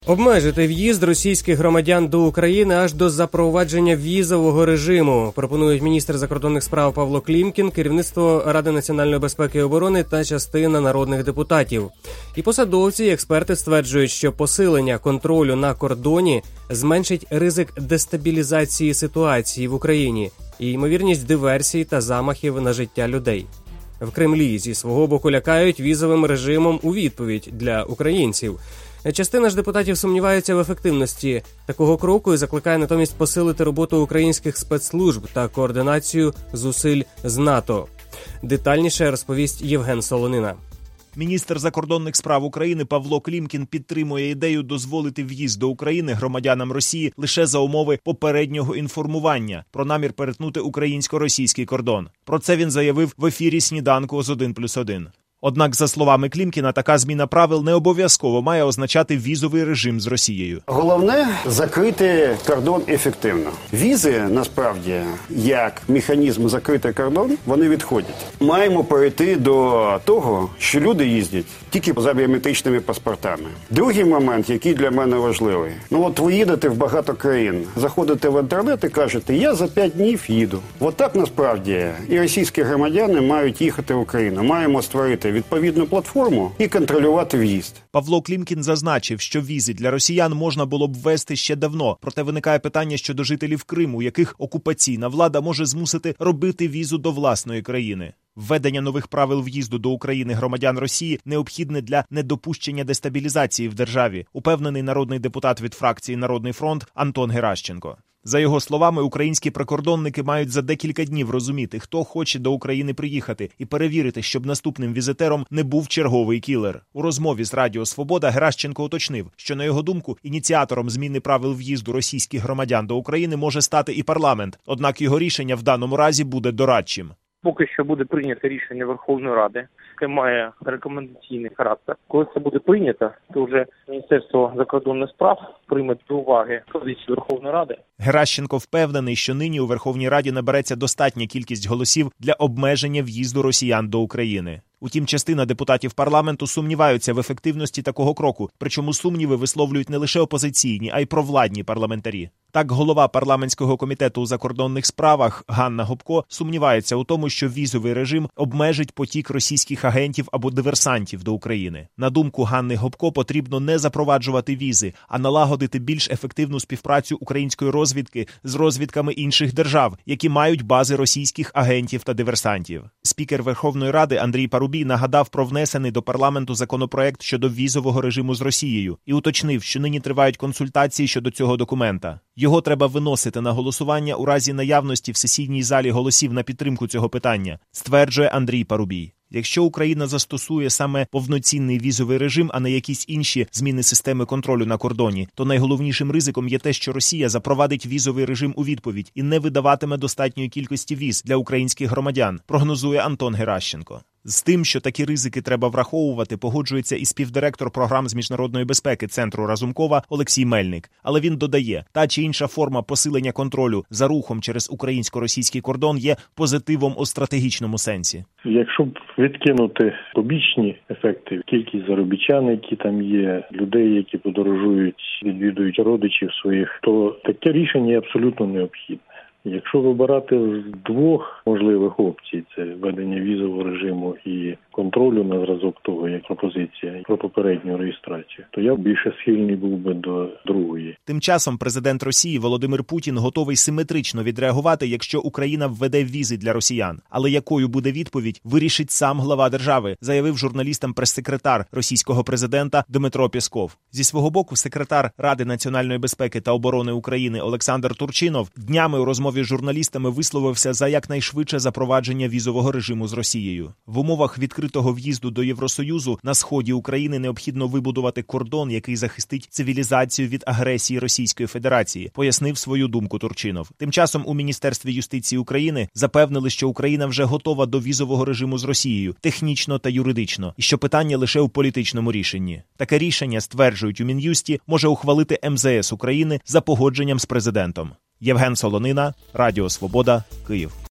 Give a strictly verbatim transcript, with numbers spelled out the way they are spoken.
Обмежити в'їзд російських громадян до України аж до запровадження візового режиму, пропонують міністр закордонних справ Павло Клімкін, керівництво Ради національної безпеки і оборони та частина народних депутатів. І посадовці, і експерти стверджують, що посилення контролю на кордоні зменшить ризик дестабілізації ситуації в Україні і ймовірність диверсій та замахів на життя людей. В Кремлі зі свого боку лякають візовим режимом у відповідь для українців. Частина ж депутатів сумнівається в ефективності такого кроку і закликає натомість посилити роботу українських спецслужб та координацію зусиль з НАТО. Детальніше розповість Євген Солонина. Міністр закордонних справ України Павло Клімкін підтримує ідею дозволити в'їзд до України громадянам Росії лише за умови попереднього інформування про намір перетнути українсько-російський кордон. Про це він заявив в ефірі «Сніданку» з один плюс один. Однак, за словами Клімкіна, така зміна правил не обов'язково має означати візовий режим з Росією. Головне – закрити кордон ефективно. Візи, насправді, як механізм закрити кордон, вони відходять. Маємо перейти до того, що люди їздять тільки за біометричними паспортами. Другий момент, який для мене важливий. Ну от ви їдете в багато країн, заходите в інтернет і кажете, я за п'ять днів їду. От так, насправді, і російські громадяни мають їхати в Україну. Маємо створити відповідну платформу і контролювати в'їзд. Павло Клімкін зазначив, що візи для росіян можна було б ввести ще давно. Проте виникає питання щодо жителів Криму, яких окупаційна влада може змусити робити візу до власної країни. Введення нових правил в'їзду до України громадян Росії необхідне для недопущення дестабілізації в державі, упевнений народний депутат від фракції «Народний фронт» Антон Геращенко. За його словами, українські прикордонники мають за декілька днів розуміти, хто хоче до України приїхати, і перевірити, щоб наступним візитером не був черговий кілер. У розмові з Радіо Свобода Геращенко уточнив, що, на його думку, ініціатором зміни правил в'їзду російських громадян до України може стати і парламент, однак його рішення в даному разі буде дорадчим. Поки що буде прийнято рішення Верховної Ради, яке має рекомендаційний характер. Коли це буде прийнято, то вже Міністерство закордонних справ прийме до уваги позицію Верховної Ради. Геращенко впевнений, що нині у Верховній Раді набереться достатня кількість голосів для обмеження в'їзду росіян до України. Утім, частина депутатів парламенту сумніваються в ефективності такого кроку, причому сумніви висловлюють не лише опозиційні, а й провладні парламентарі. Так, голова парламентського комітету у закордонних справах Ганна Гопко сумнівається у тому, що візовий режим обмежить потік російських агентів або диверсантів до України. На думку Ганни Гопко, потрібно не запроваджувати візи, а налагодити більш ефективну співпрацю української розвідки з розвідками інших держав, які мають бази російських агентів та диверсантів. Спікер Верховної Ради Андрій Парубій нагадав про внесений до парламенту законопроект щодо візового режиму з Росією і уточнив, що нині тривають консультації щодо цього документа. Його треба виносити на голосування у разі наявності в сесійній залі голосів на підтримку цього питання, стверджує Андрій Парубій. Якщо Україна застосує саме повноцінний візовий режим, а не якісь інші зміни системи контролю на кордоні, то найголовнішим ризиком є те, що Росія запровадить візовий режим у відповідь і не видаватиме достатньої кількості віз для українських громадян, прогнозує Антон Геращенко. З тим, що такі ризики треба враховувати, погоджується і співдиректор програм з міжнародної безпеки Центру Разумкова Олексій Мельник. Але він додає, та чи інша форма посилення контролю за рухом через українсько-російський кордон є позитивом у стратегічному сенсі. Якщо б відкинути побічні ефекти, кількість заробітчан, які там є, людей, які подорожують, відвідують родичів своїх, то таке рішення є абсолютно необхідне. Якщо вибирати з двох можливих опцій, це введення візового режиму і контролю на зразок того, як пропозиція про попередню реєстрацію, то я більше схильний був би до другої. Тим часом президент Росії Володимир Путін готовий симетрично відреагувати, якщо Україна введе візи для росіян. Але якою буде відповідь, вирішить сам глава держави, заявив журналістам прес-секретар російського президента Дмитро Пєсков. Зі свого боку, секретар Ради національної безпеки та оборони України Олександр Турчинов днями у розмові з журналістами висловився за якнайшвидше запровадження візового режиму з Росією. В умовах відкритого в'їзду до Євросоюзу на сході України необхідно вибудувати кордон, який захистить цивілізацію від агресії Російської Федерації, пояснив свою думку Турчинов. Тим часом у Міністерстві юстиції України запевнили, що Україна вже готова до візового режиму з Росією, технічно та юридично, і що питання лише у політичному рішенні. Таке рішення, стверджують у Мін'юсті, може ухвалити ем зе ес України за погодженням з президентом. Євген Солонина, Радіо Свобода, Київ.